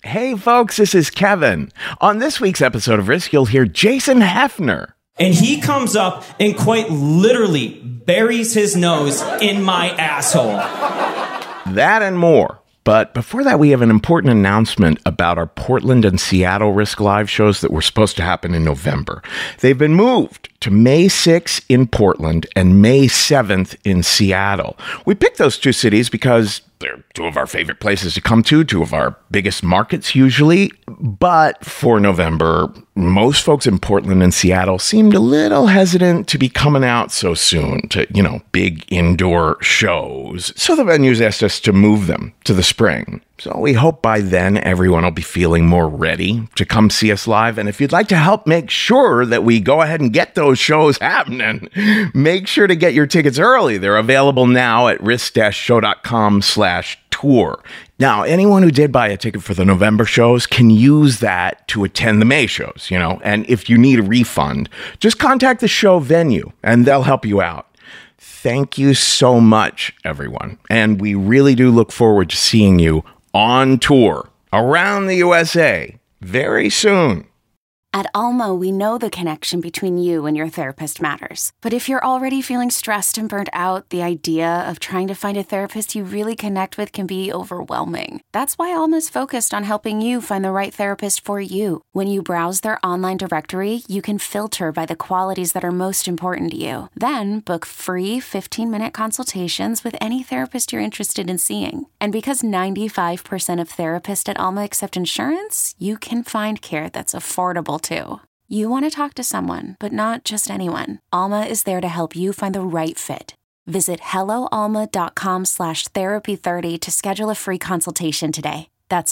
Hey folks, this is Kevin. On this week's episode of Risk, you'll hear Jason Hefner. And he comes up and quite literally buries his nose in my asshole. That and more. But before that, we have an important announcement about our Portland and Seattle Risk Live shows that were supposed to happen in November. They've been moved to May 6th in Portland and May 7th in Seattle. We picked those two cities because they're two of our favorite places to come to, two of our biggest markets usually. But for November, most folks in Portland and Seattle seemed a little hesitant to be coming out so soon to, big indoor shows. So the venues asked us to move them to the spring. So we hope by then everyone will be feeling more ready to come see us live. And if you'd like to help make sure that we go ahead and get those shows happening, make sure to get your tickets early. They're available now at risk-show.com/tour. Now, anyone who did buy a ticket for the November shows can use that to attend the May shows, and if you need a refund, just contact the show venue and they'll help you out. Thank you so much, everyone. And we really do look forward to seeing you on tour around the USA very soon. At Alma, we know the connection between you and your therapist matters. But if you're already feeling stressed and burnt out, the idea of trying to find a therapist you really connect with can be overwhelming. That's why Alma's focused on helping you find the right therapist for you. When you browse their online directory, you can filter by the qualities that are most important to you. Then book free 15-minute consultations with any therapist you're interested in seeing. And because 95% of therapists at Alma accept insurance, you can find care that's affordable too. You want to talk to someone, but not just anyone. Alma is there to help you find the right fit. Visit helloalma.com/therapy30 to schedule a free consultation today. That's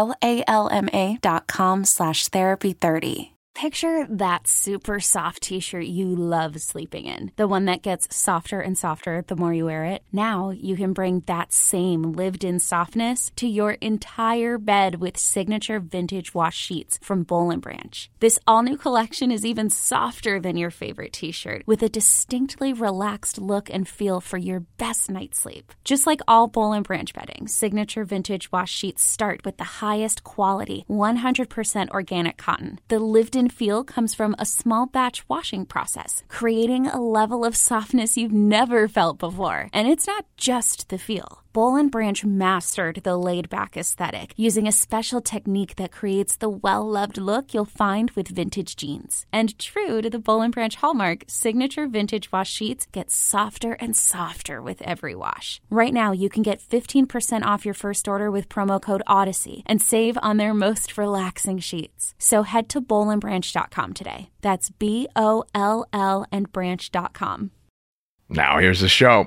helloalma.com/therapy30. Picture that super soft t-shirt you love sleeping in. The one that gets softer and softer the more you wear it. Now you can bring that same lived-in softness to your entire bed with signature vintage wash sheets from Boll & Branch. This all-new collection is even softer than your favorite t-shirt, with a distinctly relaxed look and feel for your best night's sleep. Just like all Boll & Branch bedding, signature vintage wash sheets start with the highest quality, 100% organic cotton. The lived-in feel comes from a small batch washing process, creating a level of softness you've never felt before. And it's not just the feel. Boll & Branch mastered the laid-back aesthetic using a special technique that creates the well-loved look you'll find with vintage jeans. And true to the Boll & Branch hallmark, signature vintage wash sheets get softer and softer with every wash. Right now, you can get 15% off your first order with promo code Odyssey and save on their most relaxing sheets. So head to bollandbranch.com today. That's BOLL and branch.com. Now here's the show.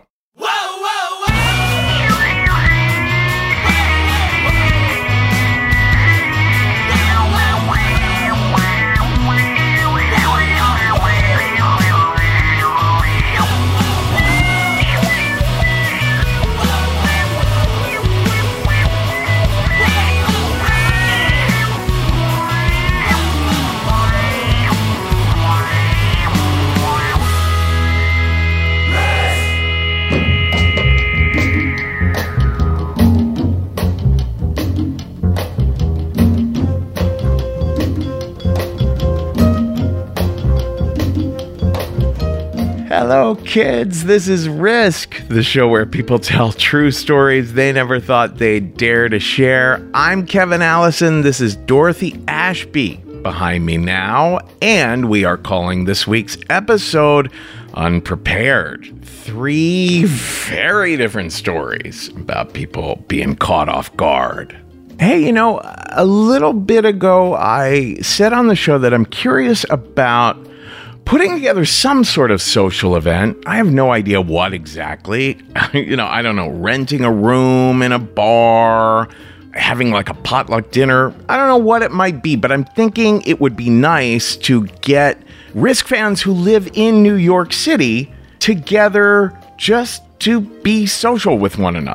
Hello, kids. This is Risk, the show where people tell true stories they never thought they'd dare to share. I'm Kevin Allison. This is Dorothy Ashby behind me now, and we are calling this week's episode Unprepared. 3 very different stories about people being caught off guard. Hey, a little bit ago, I said on the show that I'm curious about putting together some sort of social event. I have no idea what exactly. I don't know, renting a room in a bar, having like a potluck dinner. I don't know what it might be, but I'm thinking it would be nice to get Risk fans who live in New York City together just to be social with one another.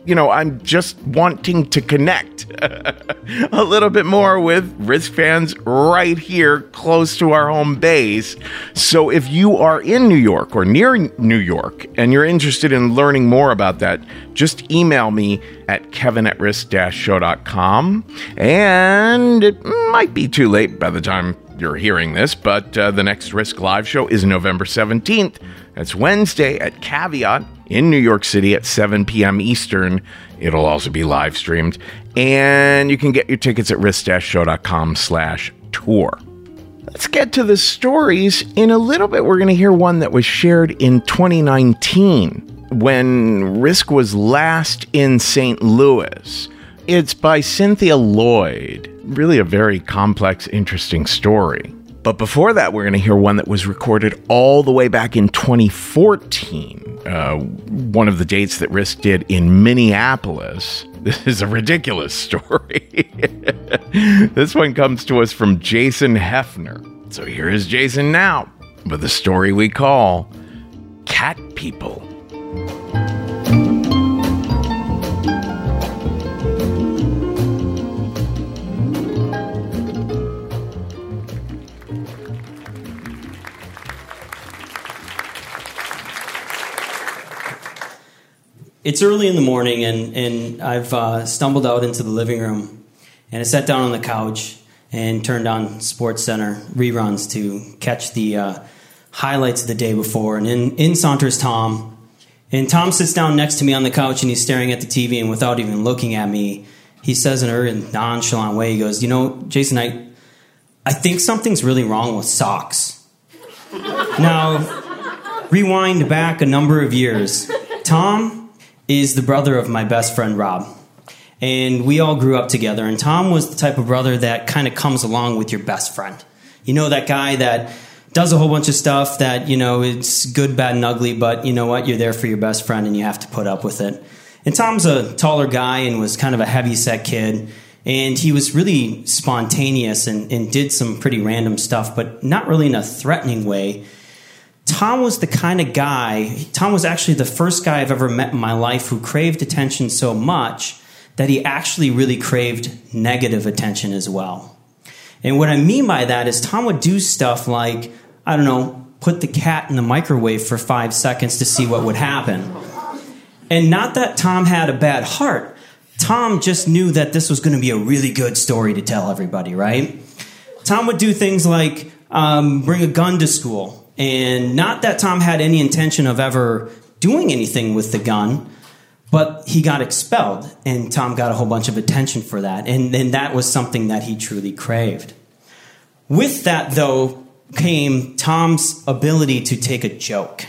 I'm just wanting to connect a little bit more with Risk fans right here close to our home base. So if you are in New York or near New York and you're interested in learning more about that, just email me at kevin@risk-show.com. And it might be too late by the time you're hearing this, but the next Risk Live show is November 17th. That's Wednesday at Caveat in New York City at 7 p.m. Eastern. It'll also be live streamed. And you can get your tickets at risk-show.com/tour. Let's get to the stories. In a little bit, we're going to hear one that was shared in 2019 when Risk was last in St. Louis. It's by Cynthia Lloyd. Really a very complex, interesting story. But before that, we're going to hear one that was recorded all the way back in 2014. One of the dates that Risk did in Minneapolis. This is a ridiculous story. This one comes to us from Jason Hefner. So here is Jason now with a story we call Cat People. It's early in the morning, and I've stumbled out into the living room, and I sat down on the couch and turned on SportsCenter reruns to catch the highlights of the day before. And in saunters Tom, and Tom sits down next to me on the couch, and he's staring at the TV, and without even looking at me, he says in a very nonchalant way, he goes, Jason, I think something's really wrong with socks. Now, rewind back a number of years. Tom is the brother of my best friend, Rob. And we all grew up together. And Tom was the type of brother that kind of comes along with your best friend. That guy that does a whole bunch of stuff that, it's good, bad, and ugly, but you know what? You're there for your best friend and you have to put up with it. And Tom's a taller guy and was kind of a heavy-set kid. And he was really spontaneous and did some pretty random stuff, but not really in a threatening way. Tom was the kind of guy, Tom was actually the first guy I've ever met in my life who craved attention so much that he actually really craved negative attention as well. And what I mean by that is Tom would do stuff like, put the cat in the microwave for 5 seconds to see what would happen. And not that Tom had a bad heart. Tom just knew that this was going to be a really good story to tell everybody, right? Tom would do things like bring a gun to school. And not that Tom had any intention of ever doing anything with the gun, but he got expelled, and Tom got a whole bunch of attention for that. And that was something that he truly craved. With that, though, came Tom's ability to take a joke.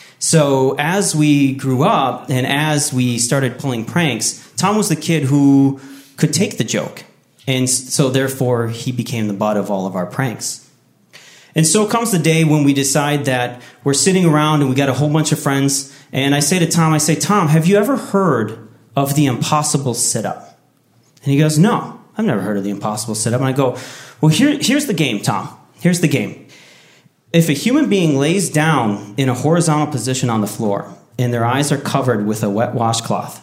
So as we grew up and as we started pulling pranks, Tom was the kid who could take the joke. And so therefore, he became the butt of all of our pranks. And so comes the day when we decide that we're sitting around and we got a whole bunch of friends. And I say to Tom, Tom, have you ever heard of the impossible sit-up? And he goes, no, I've never heard of the impossible sit-up. And I go, well, here's the game, Tom. Here's the game. If a human being lays down in a horizontal position on the floor and their eyes are covered with a wet washcloth,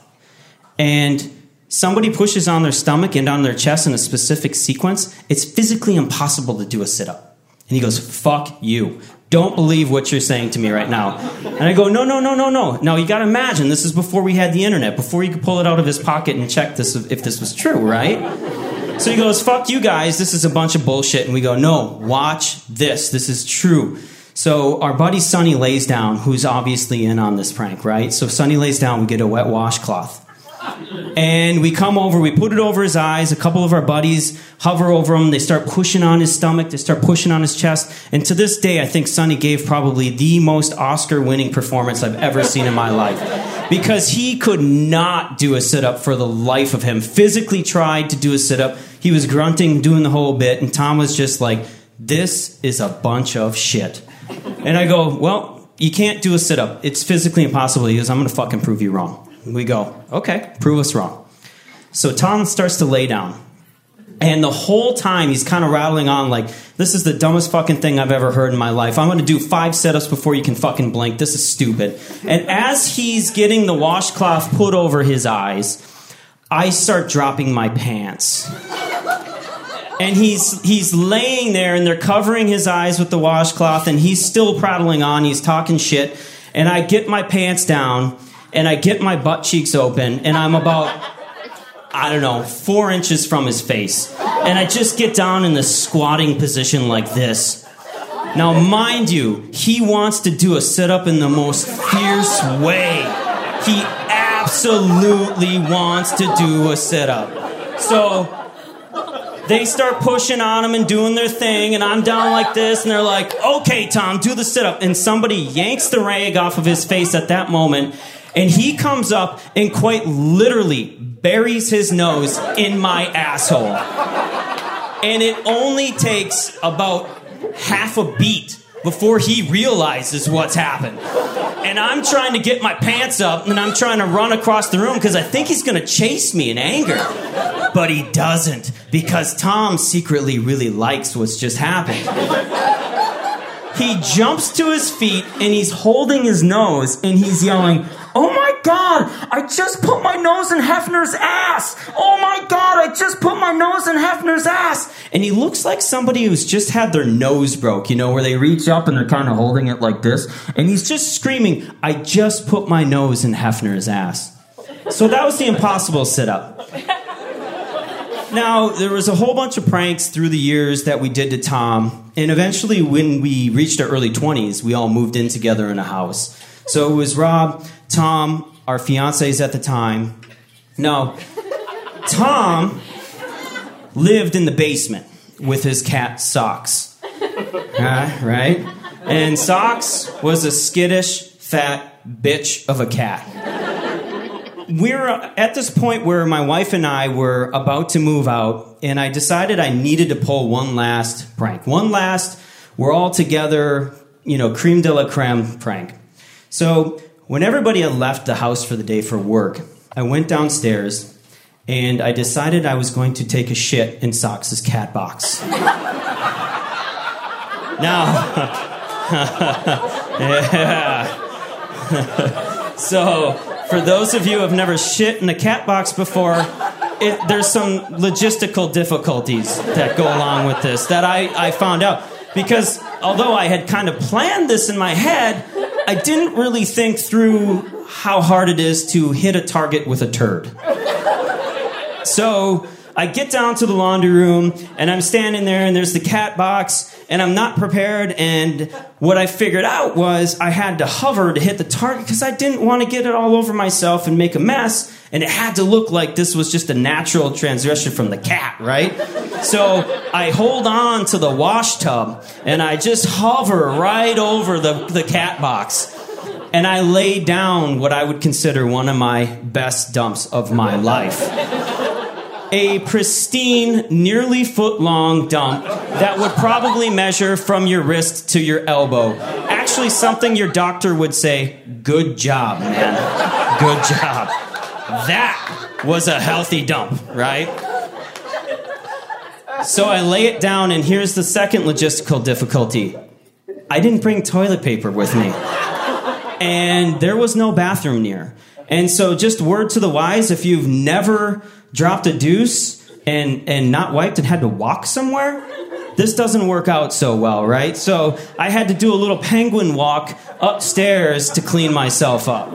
and somebody pushes on their stomach and on their chest in a specific sequence, it's physically impossible to do a sit-up. And he goes, fuck you. Don't believe what you're saying to me right now. And I go, no. Now, you got to imagine, this is before we had the internet, before he could pull it out of his pocket and check this if this was true, right? So he goes, fuck you guys, this is a bunch of bullshit. And we go, no, watch this. This is true. So our buddy Sonny lays down, who's obviously in on this prank, right? So Sonny lays down, we get a wet washcloth. And we come over, we put it over his eyes. A couple of our buddies hover over him. They start pushing on his stomach. They start pushing on his chest. And to this day, I think Sonny gave probably the most Oscar-winning performance I've ever seen in my life. Because he could not do a sit-up for the life of him. Physically tried to do a sit-up. He was grunting, doing the whole bit. And Tom was just like, this is a bunch of shit. And I go, well, you can't do a sit-up. It's physically impossible. He goes, I'm going to fucking prove you wrong. We go, okay, prove us wrong. So Tom starts to lay down. And the whole time he's kind of rattling on like, this is the dumbest fucking thing I've ever heard in my life. I'm going to do 5 sit-ups before you can fucking blink. This is stupid. And as he's getting the washcloth put over his eyes, I start dropping my pants. And he's laying there, and they're covering his eyes with the washcloth, and he's still prattling on. He's talking shit. And I get my pants down, and I get my butt cheeks open, and I'm about, 4 inches from his face. And I just get down in the squatting position like this. Now, mind you, he wants to do a sit-up in the most fierce way. He absolutely wants to do a sit-up. So they start pushing on him and doing their thing, and I'm down like this, and they're like, okay, Tom, do the sit-up. And somebody yanks the rag off of his face at that moment, and he comes up and quite literally buries his nose in my asshole. And it only takes about half a beat before he realizes what's happened. And I'm trying to get my pants up, and I'm trying to run across the room because I think he's going to chase me in anger. But he doesn't, because Tom secretly really likes what's just happened. He jumps to his feet, and he's holding his nose, and he's yelling, "Oh my God, I just put my nose in Hefner's ass! Oh my God, I just put my nose in Hefner's ass!" And he looks like somebody who's just had their nose broke, where they reach up and they're kind of holding it like this. And he's just screaming, "I just put my nose in Hefner's ass." So that was the impossible sit-up. Now, there was a whole bunch of pranks through the years that we did to Tom. And eventually, when we reached our early 20s, we all moved in together in a house. So it was Rob, Tom, our fiancés at the time. Now, Tom lived in the basement with his cat, Socks. Right? And Socks was a skittish, fat bitch of a cat. We're at this point where my wife and I were about to move out, and I decided I needed to pull one last prank. One last, we're all together, creme de la creme prank. So when everybody had left the house for the day for work, I went downstairs, and I decided I was going to take a shit in Socks' cat box. Now, yeah. So, for those of you who have never shit in a cat box before, there's some logistical difficulties that go along with this that I found out. Because although I had kind of planned this in my head, I didn't really think through how hard it is to hit a target with a turd. So I get down to the laundry room, and I'm standing there, and there's the cat box, and I'm not prepared, and what I figured out was I had to hover to hit the target because I didn't want to get it all over myself and make a mess, and it had to look like this was just a natural transition from the cat, right? So I hold on to the wash tub, and I just hover right over the cat box, and I lay down what I would consider one of my best dumps of my life. A pristine, nearly foot-long dump that would probably measure from your wrist to your elbow. Actually, something your doctor would say, "Good job, man. Good job." That was a healthy dump, right? So I lay it down, and here's the second logistical difficulty. I didn't bring toilet paper with me. And there was no bathroom near. And so just word to the wise, if you've never dropped a deuce and not wiped and had to walk somewhere, this doesn't work out so well, right? So I had to do a little penguin walk upstairs to clean myself up.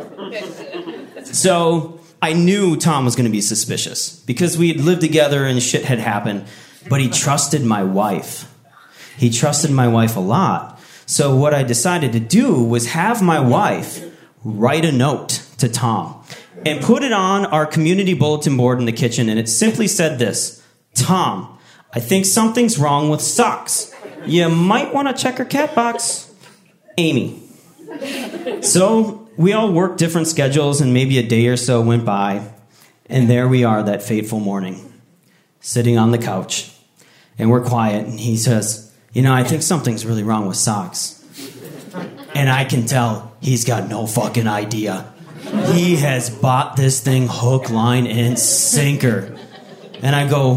So I knew Tom was going to be suspicious because we had lived together and shit had happened, but he trusted my wife. He trusted my wife a lot. So what I decided to do was have my wife write a note to Tom and put it on our community bulletin board in the kitchen, and it simply said this: "Tom, I think something's wrong with Socks. You might want to check her cat box. Amy." So we all worked different schedules, and maybe a day or so went by, and there we are that fateful morning, sitting on the couch, and we're quiet, and he says, "I think something's really wrong with Socks." And I can tell he's got no fucking idea. He has bought this thing hook, line, and sinker. And I go,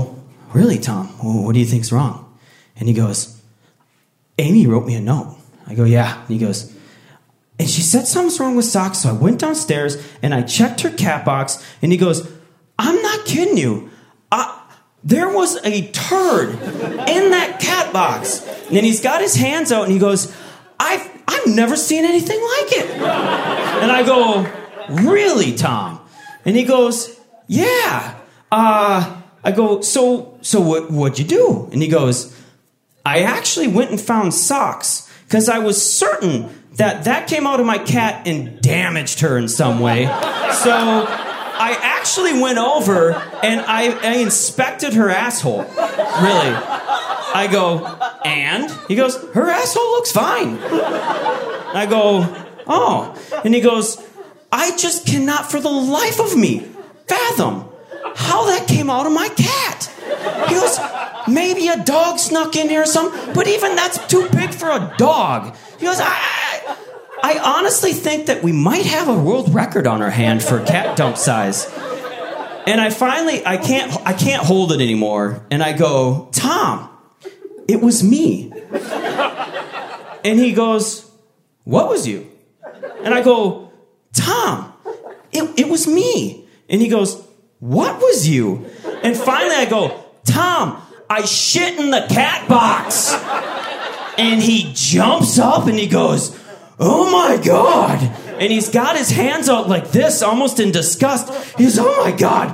really, Tom? What do you think's wrong? And he goes, Amy wrote me a note. I go, yeah. And he goes, and she said something's wrong with socks. So I went downstairs and I checked her cat box. And he goes, I'm not kidding you. There was a turd in that cat box. And then he's got his hands out and he goes, I've never seen anything like it. And I go, really, Tom? And he goes, yeah. I go, so what'd you do? And he goes, I actually went and found socks because I was certain that came out of my cat and damaged her in some way. So I actually went over and I inspected her asshole. Really. I go, and? He goes, her asshole looks fine. I go, oh. And he goes, I just cannot for the life of me fathom how that came out of my cat. He goes, maybe a dog snuck in here or something, but even that's too big for a dog. He goes, I honestly think that we might have a world record on our hand for cat dump size. And I can't hold it anymore. And I go, Tom, it was me. And he goes, what was you? And I go, Tom, it was me. And he goes, what was you? And finally I go, Tom, I shit in the cat box. And he jumps up and he goes, oh my God. And he's got his hands out like this, almost in disgust. He's, oh my God,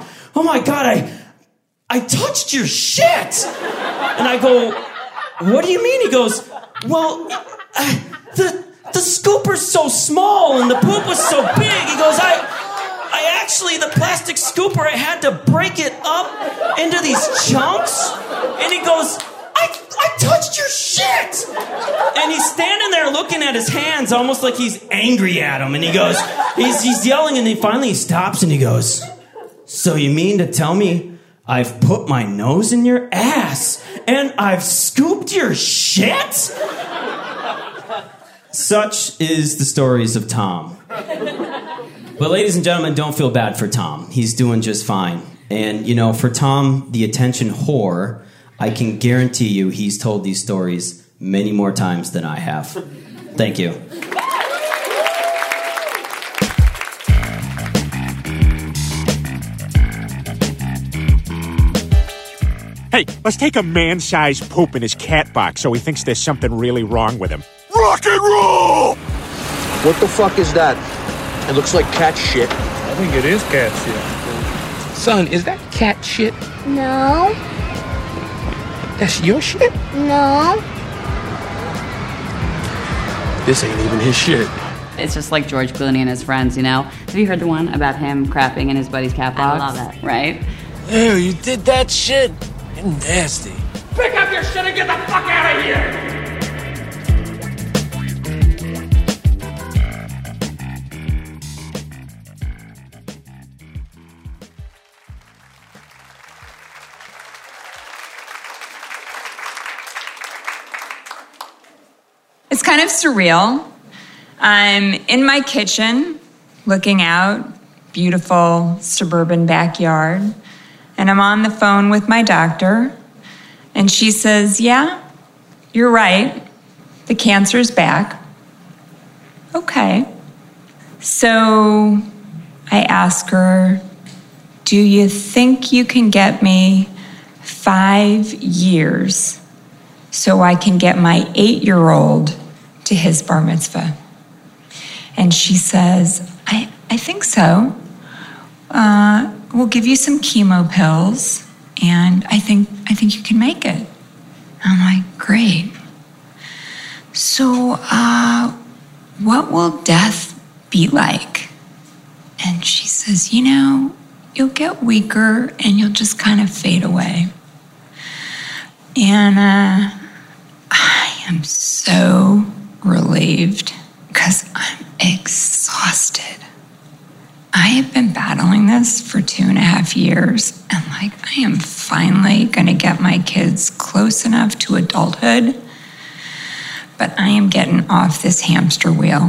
I touched your shit. And I go, what do you mean? He goes, well, the scooper's so small and the poop was so big. He goes, I actually, the plastic scooper, I had to break it up into these chunks. And he goes, I touched your shit. And he's standing there looking at his hands almost like he's angry at him. And he goes, he's yelling, and he stops and he goes, so you mean to tell me I've put my nose in your ass and I've scooped your shit? Such is the stories of Tom. But ladies and gentlemen, don't feel bad for Tom. He's doing just fine. And, for Tom, the attention whore, I can guarantee you he's told these stories many more times than I have. Thank you. Hey, let's take a man-sized poop in his cat box so he thinks there's something really wrong with him. Rock and roll! What the fuck is that? It looks like cat shit. I think it is cat shit. Son, is that cat shit? No. That's your shit? No. This ain't even his shit. It's just like George Clooney and his friends, Have you heard the one about him crapping in his buddy's cat box? I love it. Right? Ew, you did that shit? You're nasty. Pick up your shit and get the fuck out of here! It's kind of surreal. I'm in my kitchen, looking out, beautiful suburban backyard, and I'm on the phone with my doctor, and she says, yeah, you're right, the cancer's back. Okay. So I ask her, do you think you can get me 5 years so I can get my 8-year-old to his bar mitzvah? And she says, I think so. We'll give you some chemo pills, and I think you can make it. I'm like, great. So, what will death be like? And she says, you'll get weaker and you'll just kind of fade away. And I am so relieved because I'm exhausted. I have been battling this for 2.5 years, and I am finally going to get my kids close enough to adulthood, but I am getting off this hamster wheel.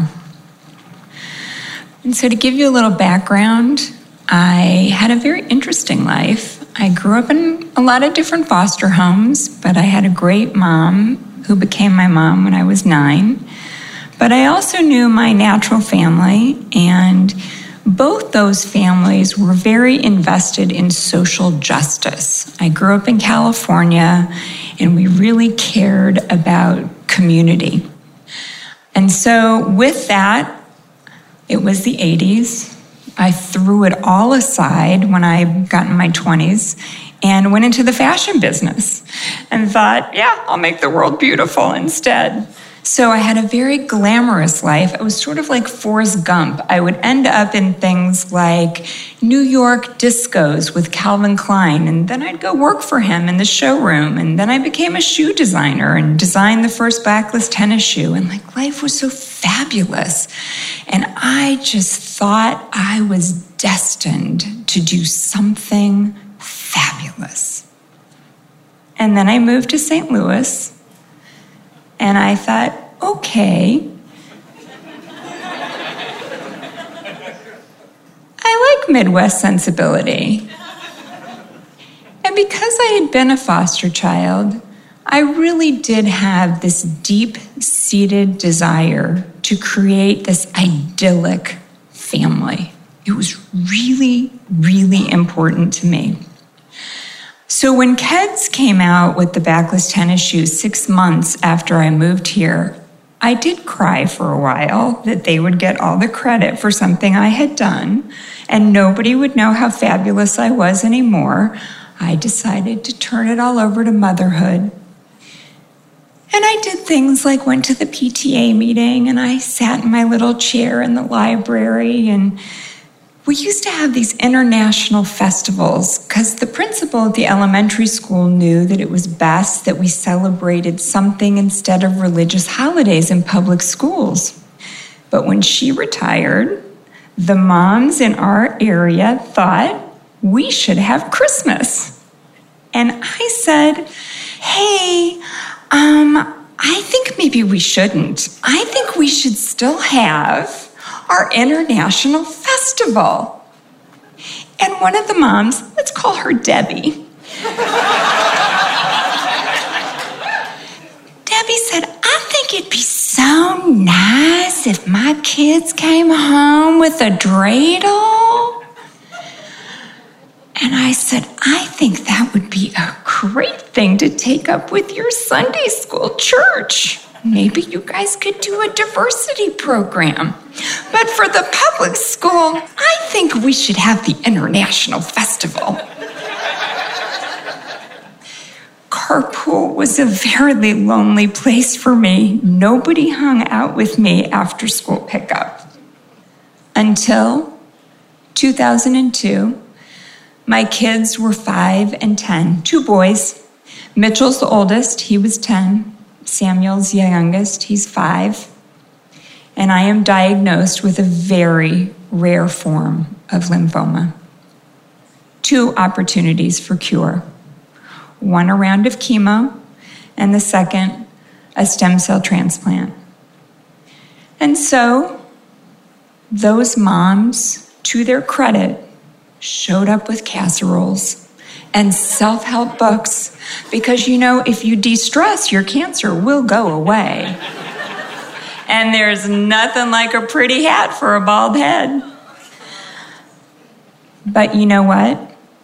And so to give you a little background, I had a very interesting life. I grew up in a lot of different foster homes, but I had a great mom who became my mom when I was 9. But I also knew my natural family, and both those families were very invested in social justice. I grew up in California, and we really cared about community. And so with that, it was the 80s. I threw it all aside when I got in my 20s and went into the fashion business and thought, yeah, I'll make the world beautiful instead. So I had a very glamorous life. It was sort of like Forrest Gump. I would end up in things like New York discos with Calvin Klein, and then I'd go work for him in the showroom, and then I became a shoe designer and designed the first backless tennis shoe, and like life was so fabulous. And I just thought I was destined to do something fabulous. And then I moved to St. Louis, and I thought, okay, I like Midwest sensibility. And because I had been a foster child, I really did have this deep-seated desire to create this idyllic family. It was really, really important to me. So when Keds came out with the backless tennis shoes 6 months after I moved here, I did cry for a while that they would get all the credit for something I had done, and nobody would know how fabulous I was anymore. I decided to turn it all over to motherhood. And I did things like went to the PTA meeting, and I sat in my little chair in the library, and we used to have these international festivals because the principal at the elementary school knew that it was best that we celebrated something instead of religious holidays in public schools. But when she retired, the moms in our area thought we should have Christmas. And I said, hey, I think maybe we shouldn't. I think we should still have our international festival. And one of the moms, let's call her Debbie. Debbie said, I think it'd be so nice if my kids came home with a dreidel. And I said, I think that would be a great thing to take up with your Sunday school church. Maybe you guys could do a diversity program. But for the public school, I think we should have the international festival. Carpool was a very lonely place for me. Nobody hung out with me after school pickup. Until 2002, my kids were 5 and 10, 2 boys. Mitchell's the oldest, he was 10. Samuel's the youngest, he's 5. And I am diagnosed with a very rare form of lymphoma. 2 opportunities for cure. 1 a round of chemo, and the second, a stem cell transplant. And so, those moms, to their credit, showed up with casseroles and self-help books because, you know, if you de-stress, your cancer will go away. And there's nothing like a pretty hat for a bald head. But you know what?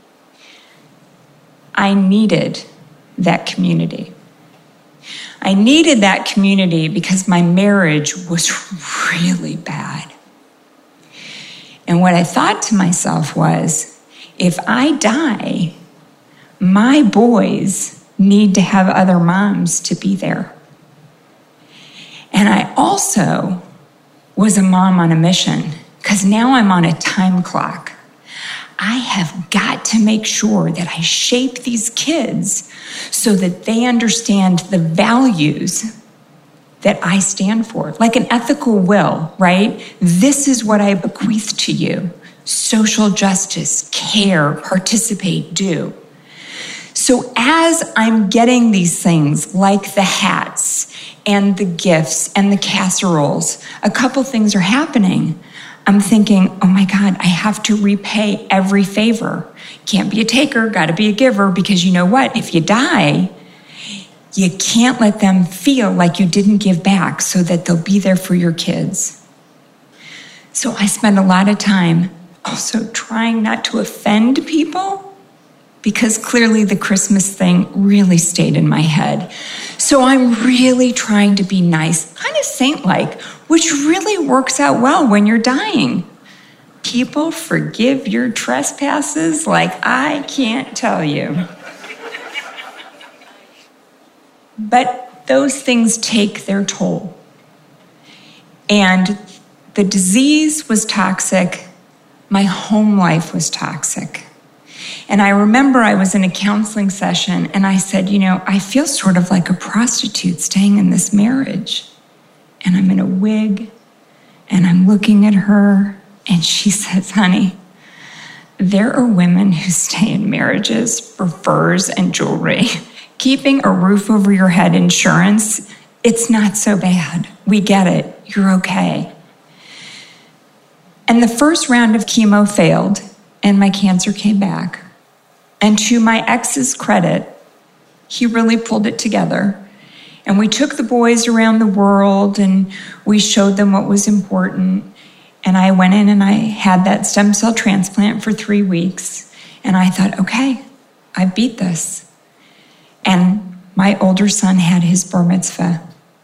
I needed that community. I needed that community because my marriage was really bad. And what I thought to myself was, if I die, my boys need to have other moms to be there. And I also was a mom on a mission because now I'm on a time clock. I have got to make sure that I shape these kids so that they understand the values that I stand for, like an ethical will, right? This is what I bequeath to you. Social justice, care, participate, do. So as I'm getting these things like the hats and the gifts and the casseroles, a couple things are happening. I'm thinking, oh my God, I have to repay every favor. Can't be a taker, got to be a giver, because you know what? If you die, you can't let them feel like you didn't give back so that they'll be there for your kids. So I spend a lot of time also trying not to offend people, because clearly the Christmas thing really stayed in my head. So I'm really trying to be nice, kind of saint-like, which really works out well when you're dying. People forgive your trespasses like I can't tell you. But those things take their toll. And the disease was toxic. My home life was toxic. And I remember I was in a counseling session and I said, I feel sort of like a prostitute staying in this marriage. And I'm in a wig and I'm looking at her and she says, honey, there are women who stay in marriages for furs and jewelry. Keeping a roof over your head, insurance, it's not so bad. We get it. You're okay. And the first round of chemo failed and my cancer came back. And to my ex's credit, he really pulled it together. And we took the boys around the world and we showed them what was important. And I went in and I had that stem cell transplant for 3 weeks. And I thought, okay, I beat this. And my older son had his bar mitzvah.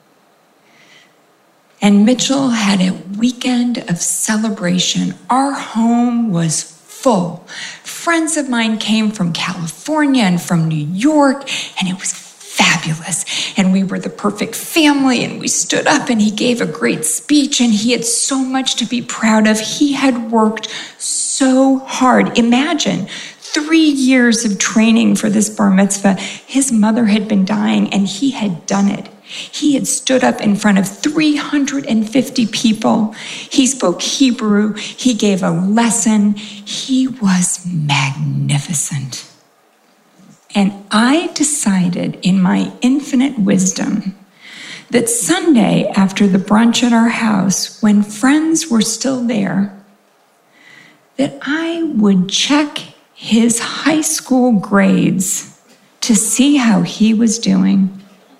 And Mitchell had a weekend of celebration. Our home was full. Friends of mine came from California and from New York, and it was fabulous. And we were the perfect family, and we stood up, and he gave a great speech, and he had so much to be proud of. He had worked so hard. Imagine 3 years of training for this bar mitzvah. His mother had been dying, and he had done it. He had stood up in front of 350 people. He spoke Hebrew. He gave a lesson. He was magnificent. And I decided in my infinite wisdom that Sunday after the brunch at our house, when friends were still there, that I would check his high school grades to see how he was doing.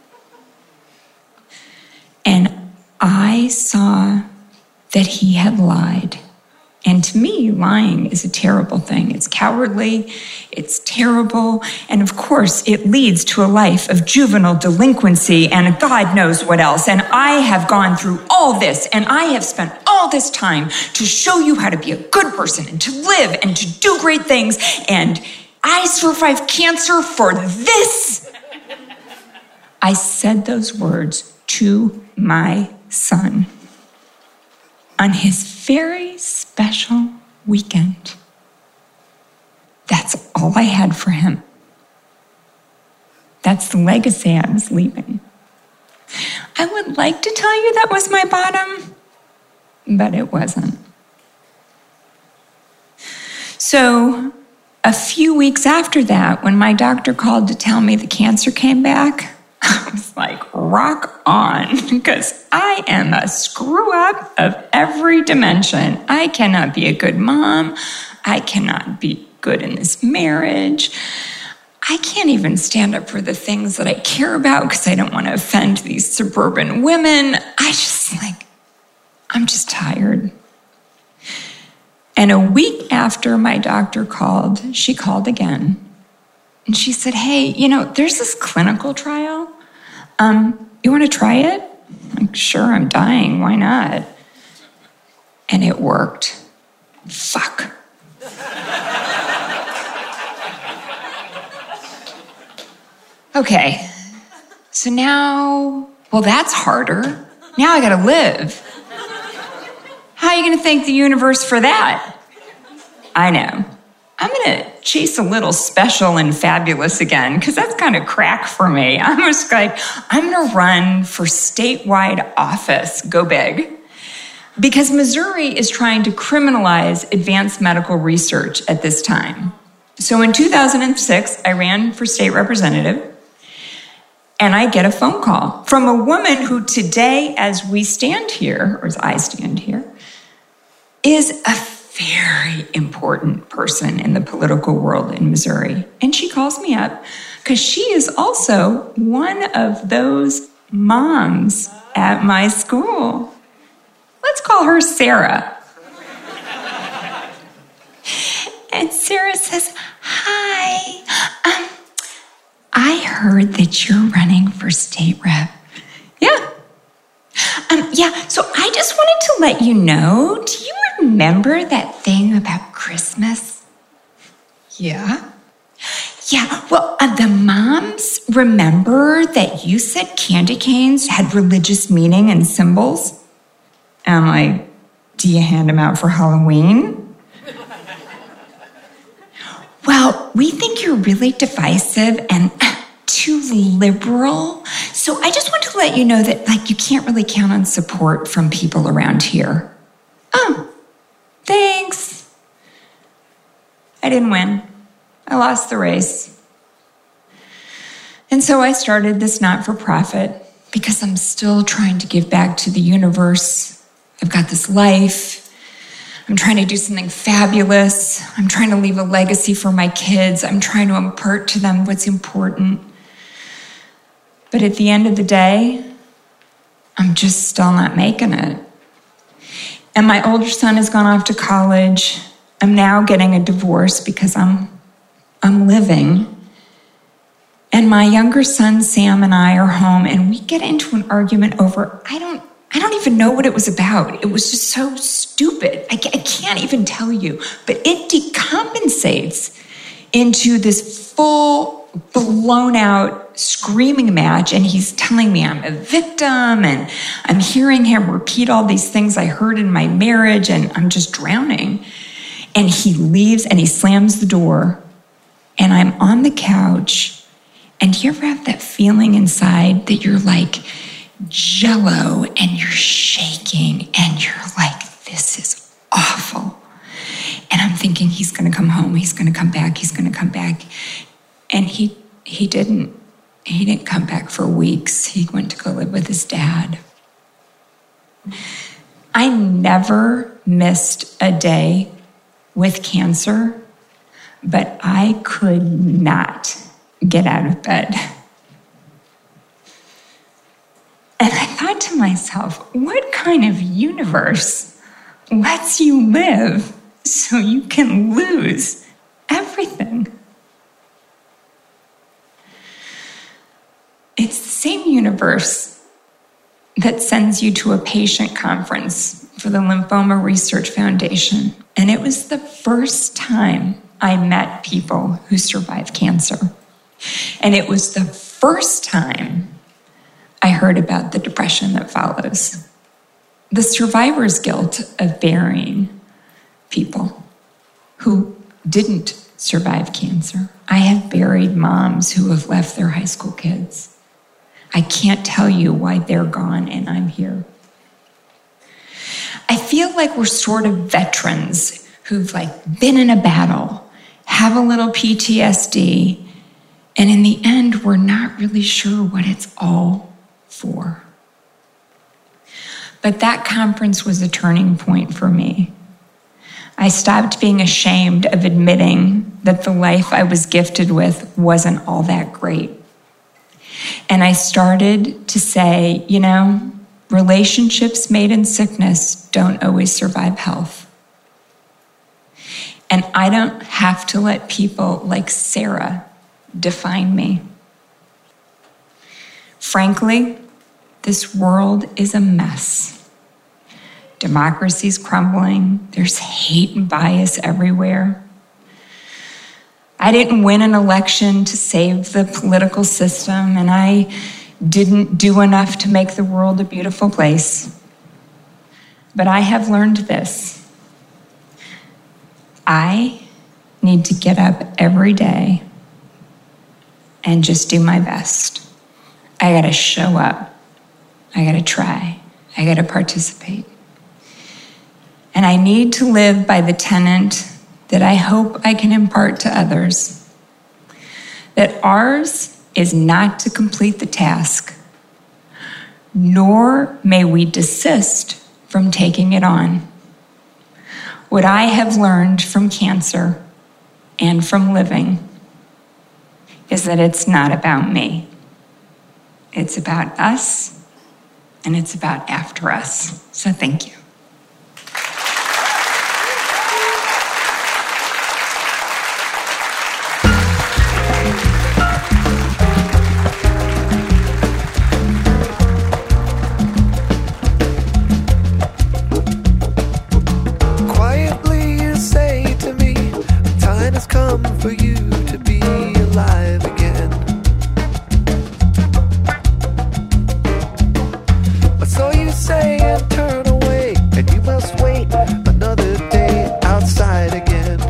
And I saw that he had lied. And to me, lying is a terrible thing. It's cowardly, it's terrible, and of course, it leads to a life of juvenile delinquency and God knows what else. And I have gone through all this, and I have spent all this time to show you how to be a good person and to live and to do great things, and I survived cancer for this. I said those words to my son on his very special weekend. That's all I had for him. That's the legacy I was leaving. I would like to tell you that was my bottom, but it wasn't. So a few weeks after that, when my doctor called to tell me the cancer came back, I was like, rock on, because I am a screw up of every dimension. I cannot be a good mom. I cannot be good in this marriage. I can't even stand up for the things that I care about because I don't want to offend these suburban women. I'm just tired. And a week after my doctor called, she called again. And she said, hey, there's this clinical trial. You want to try it? I'm like, sure, I'm dying. Why not? And it worked. Fuck. Okay. So now, that's harder. Now I gotta live. How are you gonna thank the universe for that? I know. I'm going to chase a little special and fabulous again, because that's kind of crack for me. I was like, I'm going to run for statewide office. Go big. Because Missouri is trying to criminalize advanced medical research at this time. So in 2006, I ran for state representative, and I get a phone call from a woman who today, as we stand here, or as I stand here, is a very important person in the political world in Missouri. And she calls me up because she is also one of those moms at my school. Let's call her Sarah. And Sarah says, "Hi, I heard that you're running for state rep." Yeah. So I just wanted to let you know, do you remember that thing about Christmas? Yeah. Well, the moms remember that you said candy canes had religious meaning and symbols? And I'm like, do you hand them out for Halloween? Well, we think you're really divisive and too liberal. So I just want to let you know that, you can't really count on support from people around here. Oh, thanks. I didn't win. I lost the race. And so I started this not-for-profit because I'm still trying to give back to the universe. I've got this life. I'm trying to do something fabulous. I'm trying to leave a legacy for my kids. I'm trying to impart to them what's important. But at the end of the day, I'm just still not making it. And my older son has gone off to college. I'm now getting a divorce because I'm living. And my younger son, Sam, and I are home, and we get into an argument over, I don't even know what it was about. It was just so stupid. I can't even tell you. But it decompensates into this full, blown-out screaming match, and he's telling me I'm a victim, and I'm hearing him repeat all these things I heard in my marriage, and I'm just drowning. And he leaves, and he slams the door, and I'm on the couch. And do you ever have that feeling inside that you're like Jell-O and you're shaking and you're like, this is awful. And I'm thinking he's going to come home. He's going to come back. He's going to come back. And he didn't. He didn't come back for weeks. He went to go live with his dad. I never missed a day with cancer, but I could not get out of bed. And I thought to myself, what kind of universe lets you live so you can lose everything? It's the same universe that sends you to a patient conference for the Lymphoma Research Foundation. And it was the first time I met people who survived cancer. And it was the first time I heard about the depression that follows. The survivor's guilt of burying people who didn't survive cancer. I have buried moms who have left their high school kids. I can't tell you why they're gone and I'm here. I feel like we're sort of veterans who've been in a battle, have a little PTSD, and in the end, we're not really sure what it's all for. But that conference was a turning point for me. I stopped being ashamed of admitting that the life I was gifted with wasn't all that great. And I started to say, relationships made in sickness don't always survive health. And I don't have to let people like Sarah define me. Frankly, this world is a mess. Democracy's crumbling. There's hate and bias everywhere. I didn't win an election to save the political system, and I didn't do enough to make the world a beautiful place. But I have learned this. I need to get up every day and just do my best. I gotta show up. I gotta try. I gotta participate. And I need to live by the tenet that I hope I can impart to others, that ours is not to complete the task, nor may we desist from taking it on. what I have learned from cancer and from living is that it's not about me. It's about us, and it's about after us. So thank you. Quietly you say to me, time has come for you to be alive again. So you say and turn away, and you must wait another day outside again.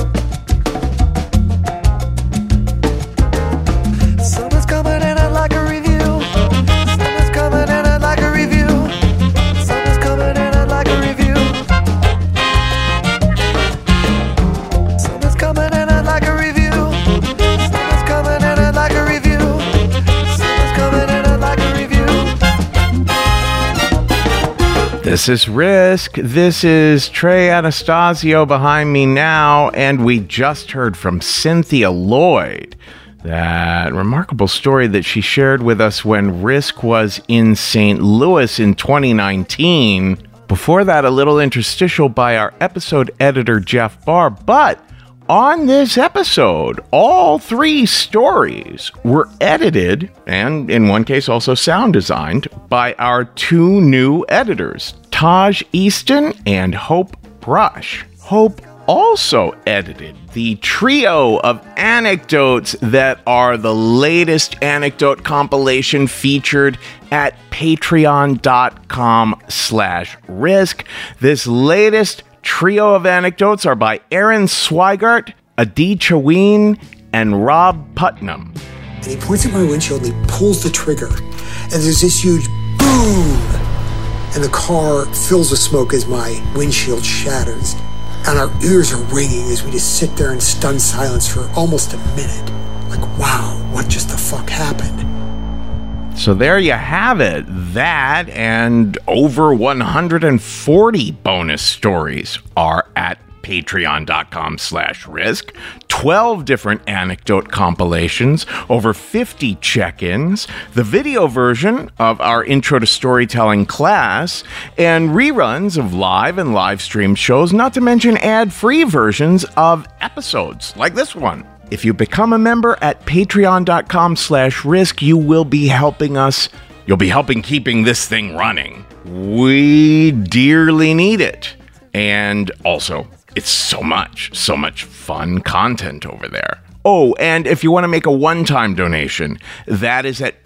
Summer's coming and I'd like a review. Summer's coming and I'd like a review. Summer's coming and I'd like a review. Summer's coming and I'd like a review. Summer's coming and I'd like a review. Summer's coming and I'd like a review. This is Risk. This is Trey Anastasio behind me now, and we just heard from Cynthia Lloyd, that remarkable story that she shared with us when Risk was in St. Louis in 2019. Before that, a little interstitial by our episode editor, Jeff Barr. But on this episode, all 3 stories were edited, and in one case also sound designed, by our 2 new editors, Taj Easton and Hope Brush. Hope also edited the trio of anecdotes that are the latest anecdote compilation featured at patreon.com/risk. This latest trio of anecdotes are by Aaron Swigart, Adi Chaween, and Rob Putnam. And he points at my windshield and he pulls the trigger, and there's this huge boom, and the car fills with smoke as my windshield shatters, and our ears are ringing as we just sit there in stunned silence for almost a minute. Like, wow, what just the fuck happened? So there you have it. That and over 140 bonus stories are at patreon.com/risk. 12 different anecdote compilations, over 50 check-ins, the video version of our Intro to Storytelling class, and reruns of live and live stream shows, not to mention ad-free versions of episodes like this one. If you become a member at patreon.com/risk, you will be helping us. You'll be helping keeping this thing running. We dearly need it. And also, it's so much fun content over there. Oh, and if you want to make a one-time donation, that is at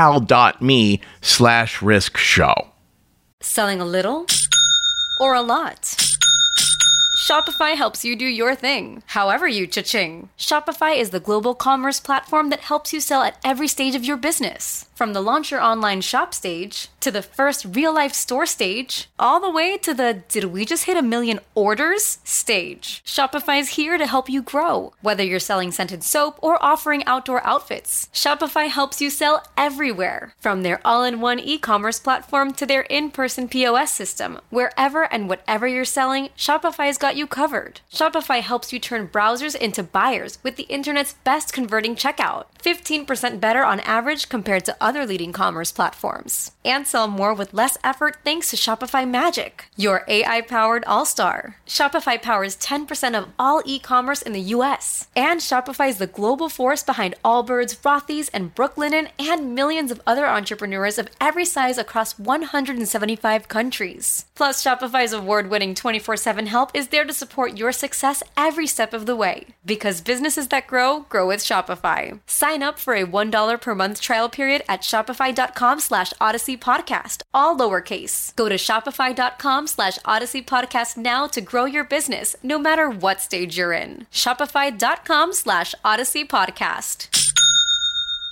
paypal.me/risk show. Selling a little or a lot? Shopify helps you do your thing, however you cha-ching. Shopify is the global commerce platform that helps you sell at every stage of your business. From the launch your online shop stage, to the first real-life store stage, all the way to the did we just hit 1 million orders stage. Shopify's here to help you grow. Whether you're selling scented soap or offering outdoor outfits, Shopify helps you sell everywhere. From their all-in-one e-commerce platform to their in-person POS system, wherever and whatever you're selling, Shopify's got you covered. Shopify helps you turn browsers into buyers with the internet's best converting checkout. 15% better on average compared to other leading commerce platforms. And sell more with less effort thanks to Shopify Magic, your AI-powered all-star. Shopify powers 10% of all e-commerce in the US. And Shopify is the global force behind Allbirds, Rothy's, and Brooklinen, and millions of other entrepreneurs of every size across 175 countries. Plus, Shopify's award-winning 24/7 help is there to support your success every step of the way. Because businesses that grow with Shopify. Sign up for a $1 per month trial period at shopify.com/Odyssey Podcast, all lowercase. Go to shopify.com/Odyssey Podcast now to grow your business, no matter what stage you're in. Shopify.com/Odyssey Podcast.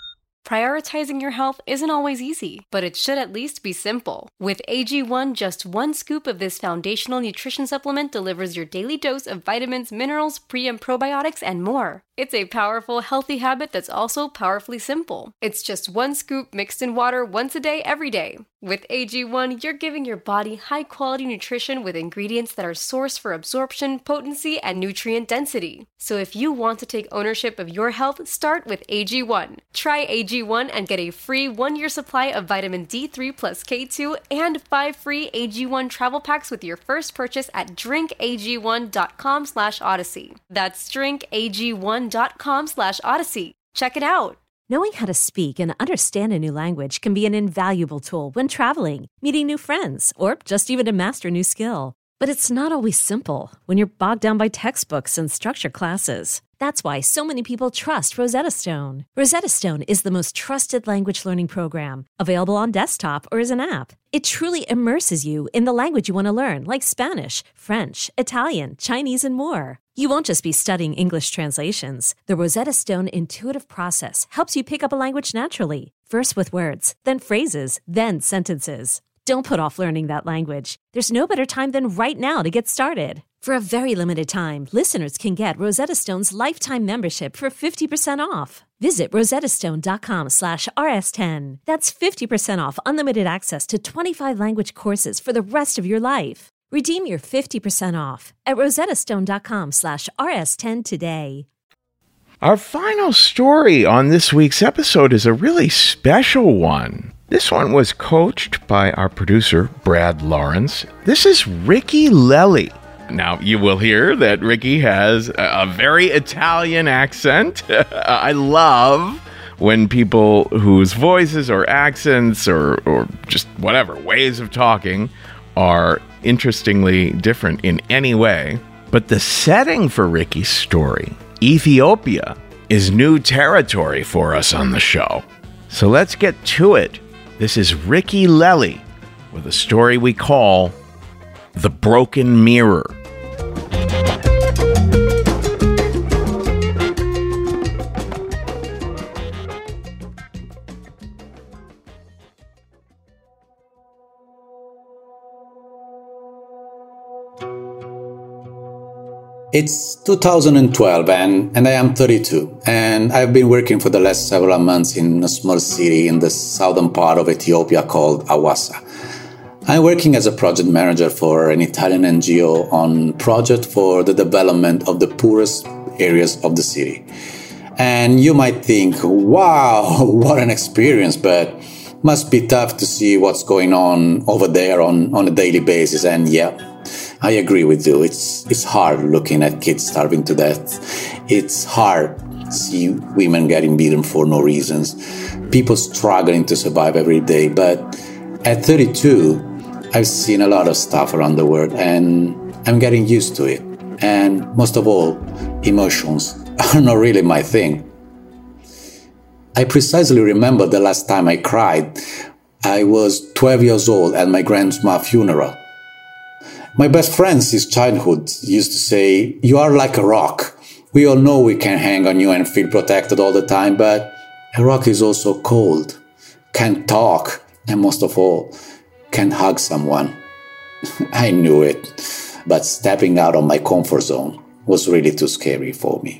Prioritizing your health isn't always easy, but it should at least be simple. With AG1, just one scoop of this foundational nutrition supplement delivers your daily dose of vitamins, minerals, pre- and probiotics, and more. It's a powerful, healthy habit that's also powerfully simple. It's just one scoop mixed in water once a day, every day. With AG1, you're giving your body high-quality nutrition with ingredients that are sourced for absorption, potency, and nutrient density. So if you want to take ownership of your health, start with AG1. Try AG1 and get a free 1-year supply of vitamin D3 plus K2 and 5 free AG1 travel packs with your first purchase at drinkag1.com/odyssey. That's drinkag1.com/odyssey. Check it out. Knowing how to speak and understand a new language can be an invaluable tool when traveling, meeting new friends, or just even to master a new skill. But it's not always simple when you're bogged down by textbooks and structured classes. That's why so many people trust Rosetta Stone. Rosetta Stone is the most trusted language learning program, available on desktop or as an app. It truly immerses you in the language you want to learn, like Spanish, French, Italian, Chinese, and more. You won't just be studying English translations. The Rosetta Stone intuitive process helps you pick up a language naturally, first with words, then phrases, then sentences. Don't put off learning that language. There's no better time than right now to get started. For a very limited time, listeners can get Rosetta Stone's lifetime membership for 50% off. Visit rosettastone.com/rs10. That's 50% off unlimited access to 25 language courses for the rest of your life. Redeem your 50% off at rosettastone.com/rs10 today. Our final story on this week's episode is a really special one. This one was coached by our producer, Brad Lawrence. This is Ricky Lelli. Now, you will hear that Ricky has a very Italian accent. I love when people whose voices or accents or just whatever, ways of talking are interestingly different in any way. But the setting for Ricky's story, Ethiopia, is new territory for us on the show. So let's get to it. This is Ricky Lelli with a story we call The Broken Mirror. It's 2012 and I am 32, and I've been working for the last several months in a small city in the southern part of Ethiopia called Hawassa. I'm working as a project manager for an Italian NGO on project for the development of the poorest areas of the city. And you might think, wow, what an experience, but must be tough to see what's going on over there on a daily basis. And yeah, I agree with you. It's hard looking at kids starving to death. It's hard to see women getting beaten for no reasons, people struggling to survive every day. But at 32, I've seen a lot of stuff around the world and I'm getting used to it. And most of all, emotions are not really my thing. I precisely remember the last time I cried. I was 12 years old at my grandma's funeral. My best friend since childhood used to say, "You are like a rock. We all know we can hang on you and feel protected all the time, but a rock is also cold, can't talk, and most of all, can't hug someone." I knew it, but stepping out of my comfort zone was really too scary for me.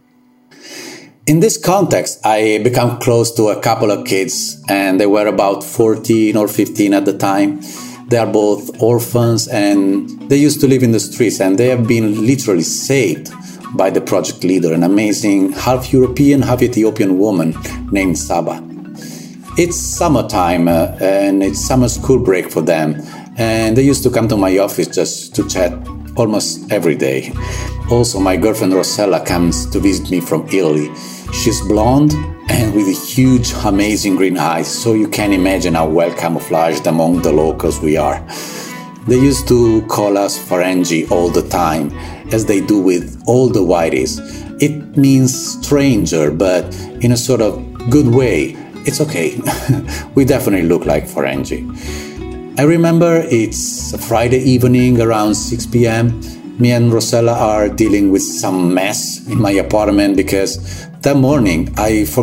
In this context, I became close to a couple of kids, and they were about 14 or 15 at the time. They are both orphans and they used to live in the streets, and they have been literally saved by the project leader, an amazing half European, half Ethiopian woman named Saba. It's summertime and it's summer school break for them, and they used to come to my office just to chat almost every day. Also, my girlfriend Rosella comes to visit me from Italy. She's blonde and with huge, amazing green eyes, so you can imagine how well camouflaged among the locals we are. They used to call us Ferengi all the time, as they do with all the whiteys. It means stranger, but in a sort of good way. It's okay. We definitely look like Ferengi. I remember it's a Friday evening around 6 p.m. Me and Rosella are dealing with some mess in my apartment because that morning I forgot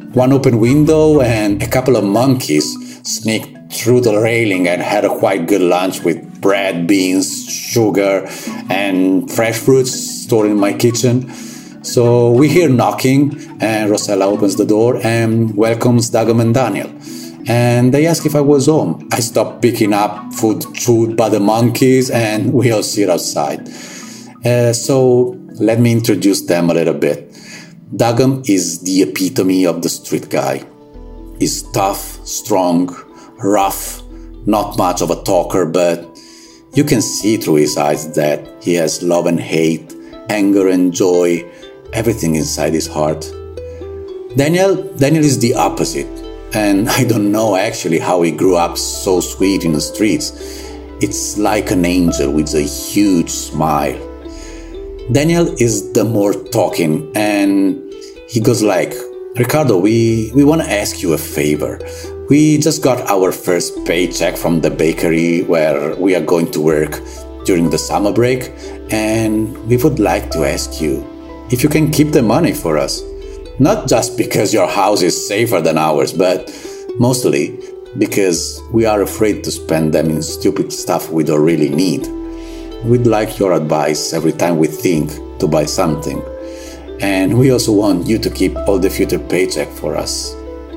one open window, and a couple of monkeys sneaked through the railing and had a quite good lunch with bread, beans, sugar, and fresh fruits stored in my kitchen. So we hear knocking, and Rosella opens the door and welcomes Dagam and Daniel. And they ask if I was home. I stop picking up food chewed by the monkeys, and we all sit outside. So let me introduce them a little bit. Dagam is the epitome of the street guy. He's tough, strong, rough, not much of a talker, but you can see through his eyes that he has love and hate, anger and joy, everything inside his heart. Daniel is the opposite, and I don't know actually how he grew up so sweet in the streets. It's like an angel with a huge smile. Daniel is the more talking, and he goes like, Ricardo, we want to ask you a favor. We just got our first paycheck from the bakery where we are going to work during the summer break, and we would like to ask you if you can keep the money for us. Not just because your house is safer than ours, but mostly because we are afraid to spend them in stupid stuff we don't really need. We'd like your advice every time we think to buy something. And we also want you to keep all the future paycheck for us.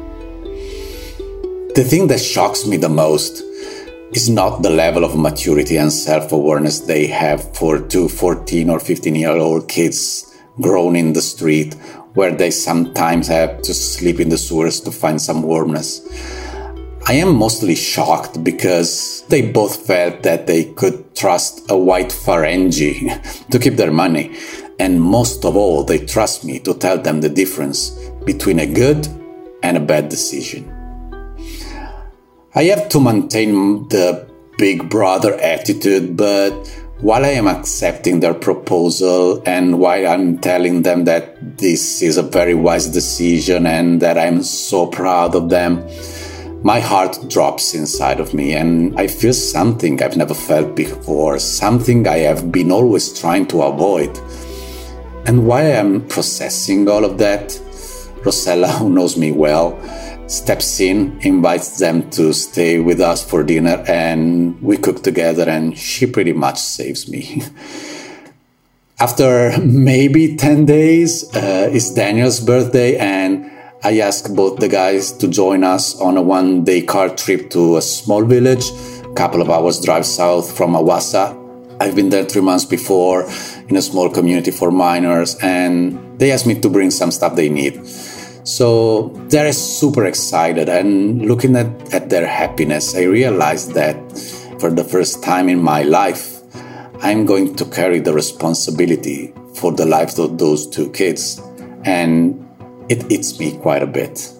The thing that shocks me the most is not the level of maturity and self-awareness they have for two 14 or 15-year-old kids grown in the street, where they sometimes have to sleep in the sewers to find some warmness. I am mostly shocked because they both felt that they could trust a white Ferengi to keep their money. And most of all, they trust me to tell them the difference between a good and a bad decision. I have to maintain the big brother attitude, but while I am accepting their proposal and while I'm telling them that this is a very wise decision and that I'm so proud of them, my heart drops inside of me and I feel something I've never felt before, something I have been always trying to avoid. And while I'm processing all of that, Rosella, who knows me well, steps in, invites them to stay with us for dinner, and we cook together, and she pretty much saves me. After maybe 10 days, it's Daniel's birthday, and I ask both the guys to join us on a one-day car trip to a small village, a couple of hours drive south from Awassa. I've been there 3 months before in a small community for minors, and they asked me to bring some stuff they need. So they're super excited, and looking at their happiness, I realized that for the first time in my life, I'm going to carry the responsibility for the lives of those two kids, and it eats me quite a bit.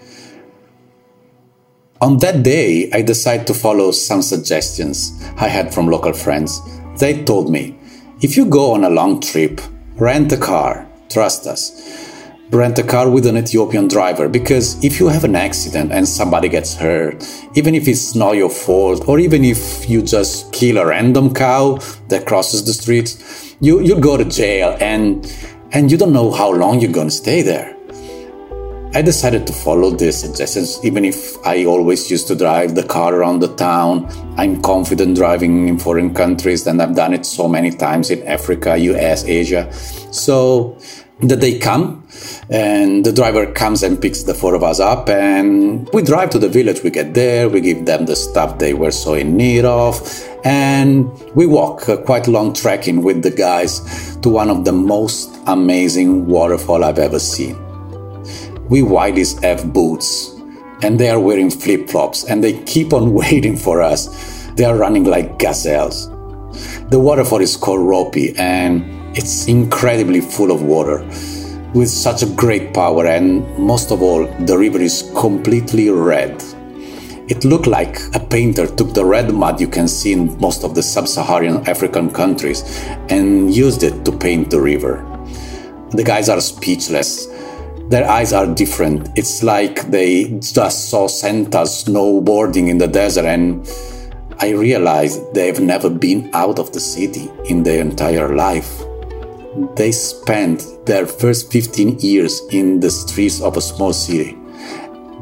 On that day, I decided to follow some suggestions I had from local friends. They told me, if you go on a long trip, rent a car, trust us. Rent a car with an Ethiopian driver, because if you have an accident and somebody gets hurt, even if it's not your fault, or even if you just kill a random cow that crosses the street, you'll go to jail and you don't know how long you're going to stay there. I decided to follow these suggestions, even if I always used to drive the car around the town. I'm confident driving in foreign countries, and I've done it so many times in Africa, US, Asia. So the day comes, and the driver comes and picks the four of us up, and we drive to the village. We get there, we give them the stuff they were so in need of, and we walk quite a long trekking with the guys to one of the most amazing waterfall I've ever seen. We whiteys have boots, and they are wearing flip-flops, and they keep on waiting for us. They are running like gazelles. The waterfall is called Ropi, and it's incredibly full of water, with such a great power, and most of all, the river is completely red. It looked like a painter took the red mud you can see in most of the sub-Saharan African countries and used it to paint the river. The guys are speechless. Their eyes are different. It's like they just saw Santas snowboarding in the desert, and I realized they've never been out of the city in their entire life. They spent their first 15 years in the streets of a small city.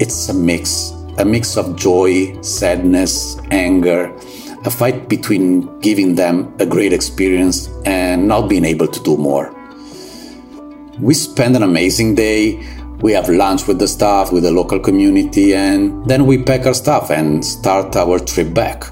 it's a mix of joy, sadness, anger, a fight between giving them a great experience and not being able to do more. We spend an amazing day, we have lunch with the staff, with the local community, and then we pack our stuff and start our trip back.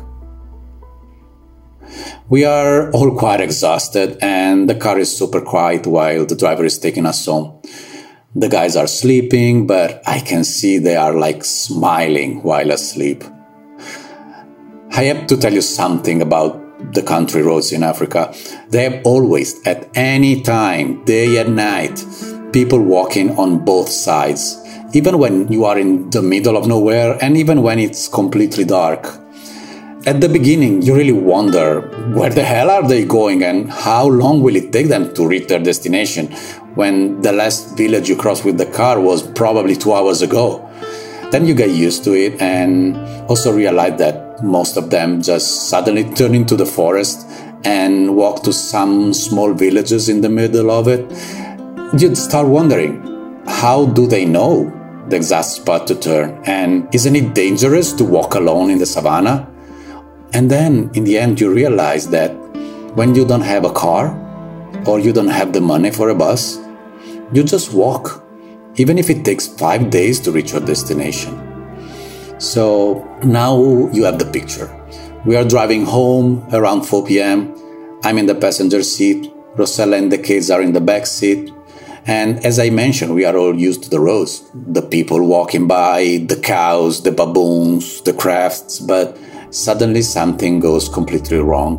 We are all quite exhausted and the car is super quiet while the driver is taking us home. The guys are sleeping, but I can see they are like smiling while asleep. I have to tell you something about the country roads in Africa. They have always, at any time, day and night, people walking on both sides, even when you are in the middle of nowhere and even when it's completely dark. At the beginning, you really wonder, where the hell are they going and how long will it take them to reach their destination when the last village you crossed with the car was probably 2 hours ago? Then you get used to it and also realize that most of them just suddenly turn into the forest and walk to some small villages in the middle of it. You'd start wondering, how do they know the exact spot to turn? And isn't it dangerous to walk alone in the savannah? And then in the end you realize that when you don't have a car or you don't have the money for a bus, you just walk, even if it takes 5 days to reach your destination. So now you have the picture. We are driving home around 4 p.m. I'm in the passenger seat. Rosella and the kids are in the back seat. And as I mentioned, we are all used to the roads. The people walking by, the cows, the baboons, the crafts, but suddenly something goes completely wrong.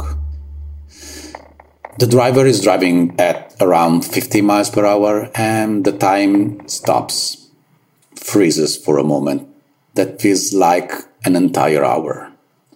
The driver is driving at around 50 miles per hour and the time stops, freezes for a moment. That feels like an entire hour.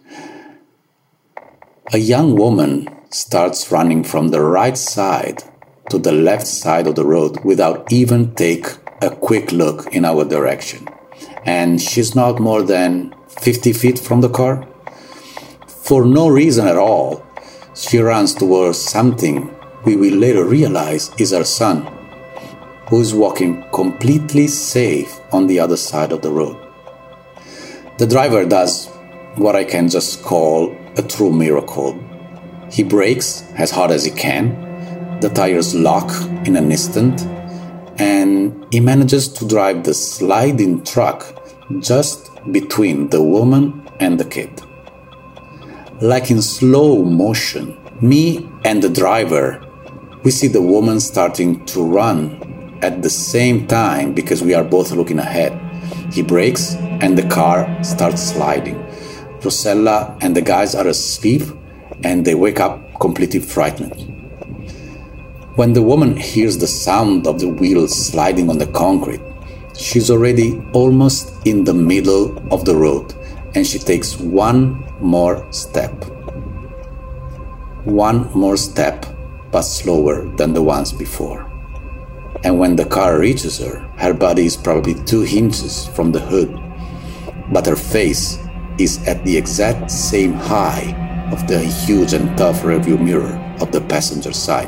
A young woman starts running from the right side to the left side of the road without even take a quick look in our direction. And she's not more than 50 feet from the car. For no reason at all, she runs towards something we will later realize is her son, who is walking completely safe on the other side of the road. The driver does what I can just call a true miracle. He brakes as hard as he can, the tires lock in an instant, and he manages to drive the sliding truck just between the woman and the kid. Like in slow motion, me and the driver, we see the woman starting to run at the same time because we are both looking ahead. He brakes and the car starts sliding. Rosella and the guys are asleep and they wake up completely frightened. When the woman hears the sound of the wheels sliding on the concrete, she's already almost in the middle of the road and she takes one more step. One more step, but slower than the ones before. And when the car reaches her, her body is probably 2 inches from the hood, but her face is at the exact same height of the huge and tough rearview mirror of the passenger side.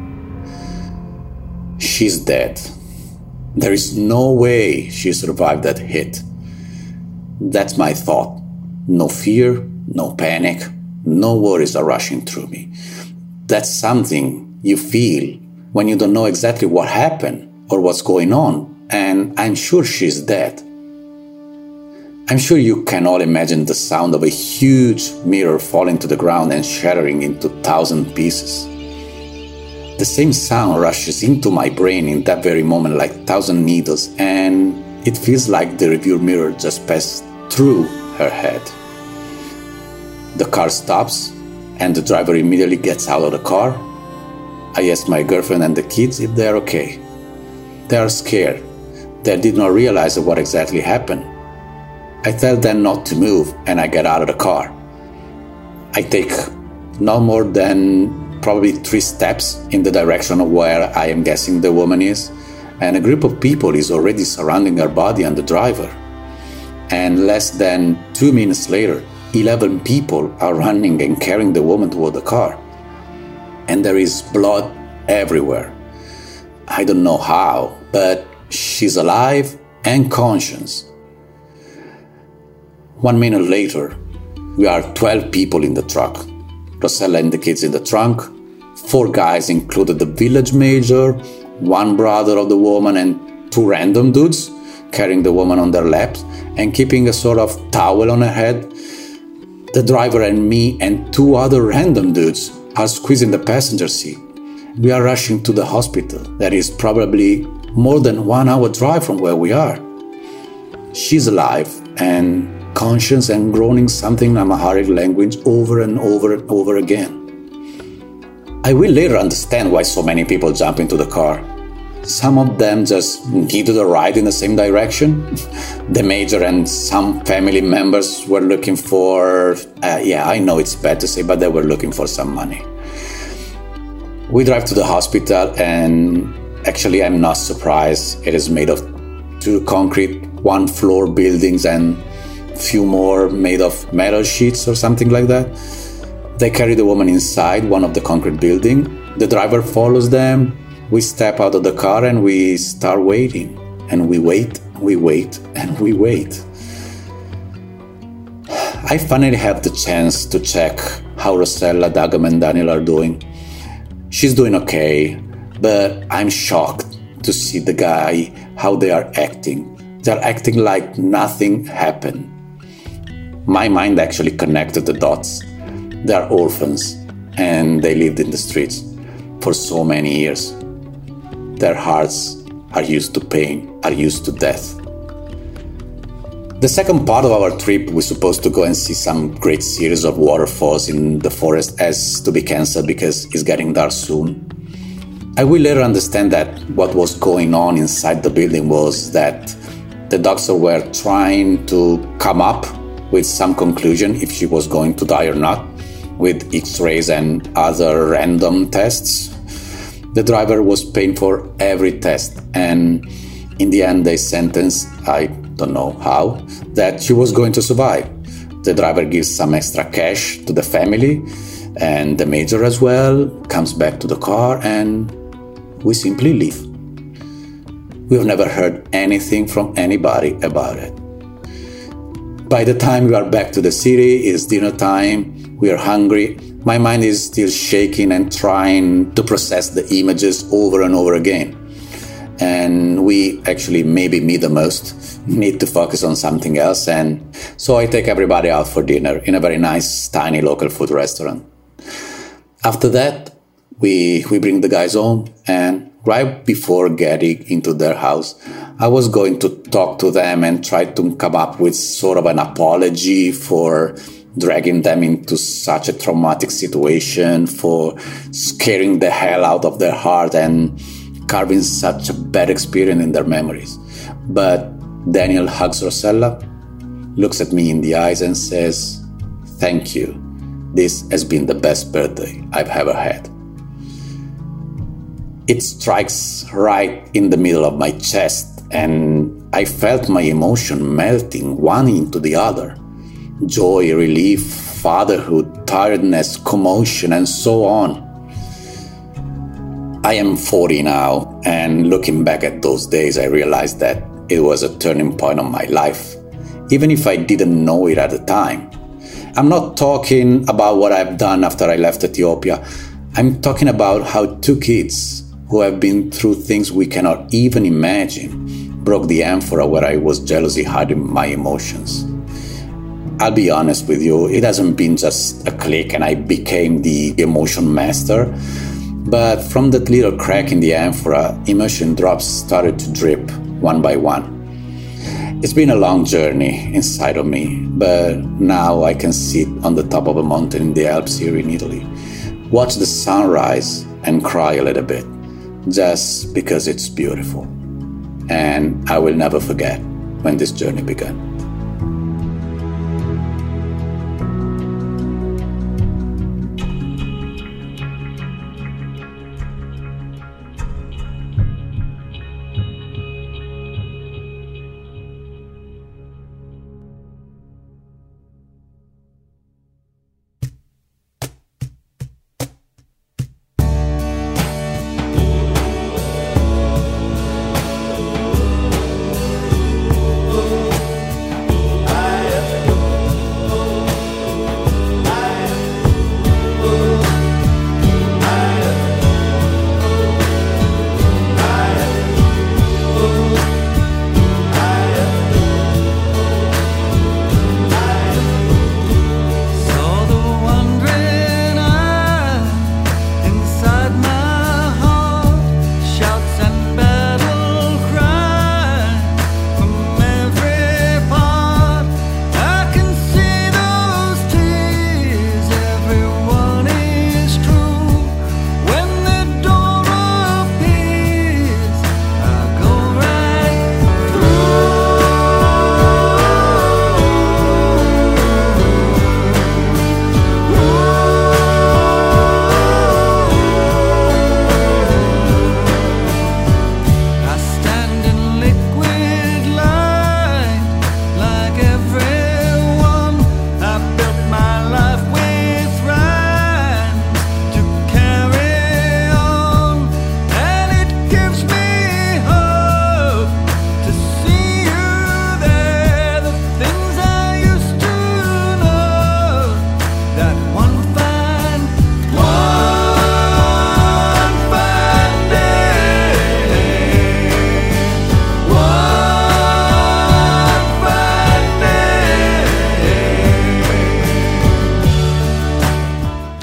She's dead. There is no way she survived that hit. That's my thought. No fear, no panic, no worries are rushing through me. That's something you feel when you don't know exactly what happened or what's going on, and I'm sure she's dead. I'm sure you can all imagine the sound of a huge mirror falling to the ground and shattering into 1,000 pieces. The same sound rushes into my brain in that very moment like 1,000 needles, and it feels like the rearview mirror just passed through her head. The car stops, and the driver immediately gets out of the car. I ask my girlfriend and the kids if they're okay. They are scared. They did not realize what exactly happened. I tell them not to move, and I get out of the car. I take no more than probably 3 steps in the direction of where I am guessing the woman is, and a group of people is already surrounding her body and the driver. And less than 2 minutes later, 11 people are running and carrying the woman toward the car. And there is blood everywhere. I don't know how, but she's alive and conscious. 1 minute later, we are 12 people in the truck. Rosella and the kids in the trunk, 4 guys included the village major, 1 brother of the woman and 2 random dudes carrying the woman on their laps and keeping a sort of towel on her head. The driver and me and 2 other random dudes are squeezing the passenger seat. We are rushing to the hospital that is probably more than 1 hour drive from where we are. She's alive and conscious and groaning something in Amharic language over and over and over again. I will later understand why so many people jump into the car. Some of them just needed a ride in the same direction. The major and some family members were looking for, I know it's bad to say, but they were looking for some money. We drive to the hospital and actually I'm not surprised. It is made of 2 concrete, 1-floor buildings and few more made of metal sheets or something like that. They carry the woman inside one of the concrete building. The driver follows them. We step out of the car and we start waiting. And we wait, and we wait. I finally have the chance to check how Rosella, Dagam and Daniel are doing. She's doing okay, but I'm shocked to see the guy, how they are acting. They're acting like nothing happened. My mind actually connected the dots. They're orphans, and they lived in the streets for so many years. Their hearts are used to pain, are used to death. The second part of our trip, we're supposed to go and see some great series of waterfalls in the forest, has to be cancelled because it's getting dark soon. I will later understand that what was going on inside the building was that the doctors were trying to come up with some conclusion if she was going to die or not, with x-rays and other random tests. The driver was paying for every test, and in the end they sentenced, I don't know how, that she was going to survive. The driver gives some extra cash to the family, and the major as well, comes back to the car, and we simply leave. We've never heard anything from anybody about it. By the time we are back to the city, it's dinner time, we are hungry. My mind is still shaking and trying to process the images over and over again. And we actually, maybe me the most, need to focus on something else. And so I take everybody out for dinner in a very nice, tiny local food restaurant. After that, we bring the guys home, and right before getting into their house, I was going to talk to them and try to come up with sort of an apology for dragging them into such a traumatic situation, for scaring the hell out of their heart and carving such a bad experience in their memories. But Daniel hugs Rosella, looks at me in the eyes and says, "Thank you. This has been the best birthday I've ever had." It strikes right in the middle of my chest, and I felt my emotion melting one into the other. Joy, relief, fatherhood, tiredness, commotion, and so on. I am 40 now, and looking back at those days, I realized that it was a turning point of my life, even if I didn't know it at the time. I'm not talking about what I've done after I left Ethiopia. I'm talking about how 2 kids who have been through things we cannot even imagine broke the amphora where I was jealously hiding my emotions. I'll be honest with you, it hasn't been just a click and I became the emotion master, but from that little crack in the amphora, emotion drops started to drip one by one. It's been a long journey inside of me, but now I can sit on the top of a mountain in the Alps here in Italy, watch the sunrise and cry a little bit, just because it's beautiful. And I will never forget when this journey began.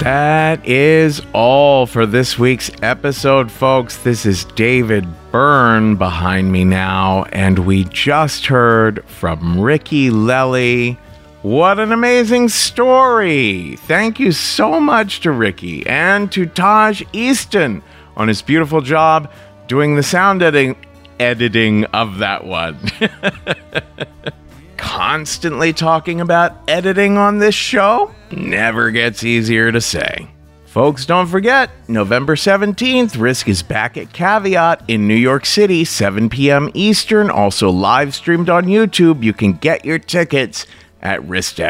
That is all for this week's episode, folks. This is David Byrne behind me now, and we just heard from Ricky Lelli. What an amazing story! Thank you so much to Ricky and to Taj Easton on his beautiful job doing the sound editing of that one. Constantly talking about editing on this show never gets easier to say. Folks, don't forget, November 17th, Risk is back at Caveat in New York City, 7 p.m. Eastern, also live streamed on YouTube. You can get your tickets at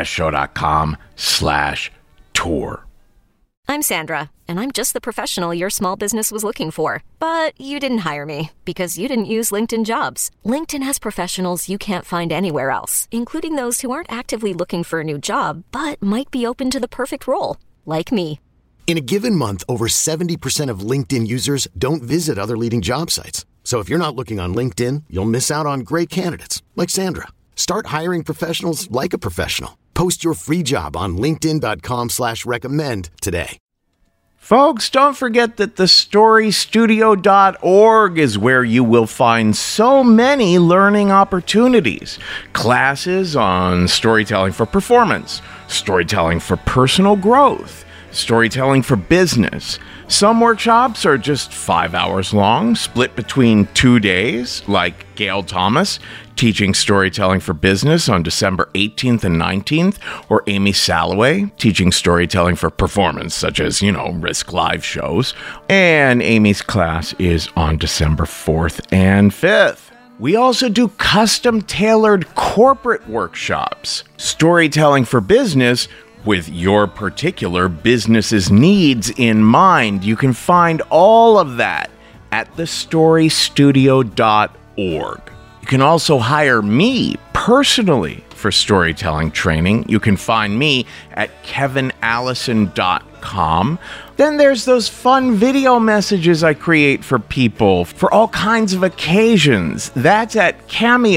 risk-show.com/tour. I'm Sandra, and I'm just the professional your small business was looking for. But you didn't hire me because you didn't use LinkedIn Jobs. LinkedIn has professionals you can't find anywhere else, including those who aren't actively looking for a new job, but might be open to the perfect role, like me. In a given month, over 70% of LinkedIn users don't visit other leading job sites. So if you're not looking on LinkedIn, you'll miss out on great candidates, like Sandra. Start hiring professionals like a professional. Post your free job on linkedin.com/recommend today. Folks, don't forget that thestorystudio.org is where you will find so many learning opportunities. Classes on storytelling for performance, storytelling for personal growth, storytelling for business. Some workshops are just 5 hours long, split between 2 days, like Gail Thomas teaching storytelling for business on December 18th and 19th, or Amy Salloway teaching storytelling for performance, such as, Risk Live shows. And Amy's class is on December 4th and 5th. We also do custom-tailored corporate workshops, storytelling for business, with your particular business's needs in mind. You can find all of that at thestorystudio.org. You can also hire me personally for storytelling training. You can find me at kevinallison.com. Then there's those fun video messages I create for people for all kinds of occasions. That's at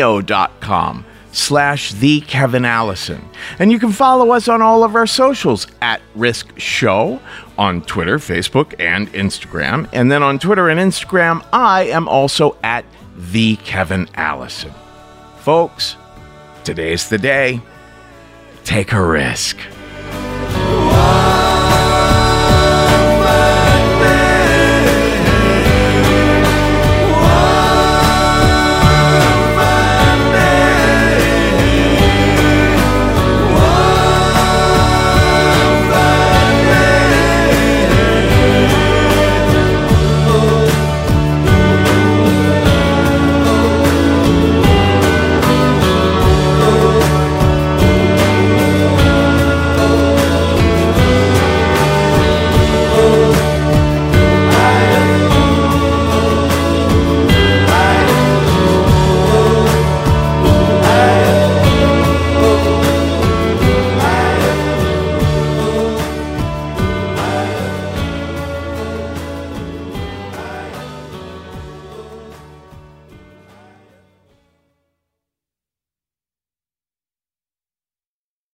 cameo.com/thekevinallison. And you can follow us on all of our socials at Risk Show on Twitter, Facebook, and Instagram. And then on Twitter and Instagram, I am also at The Kevin Allison. Folks, today's the day. Take a risk.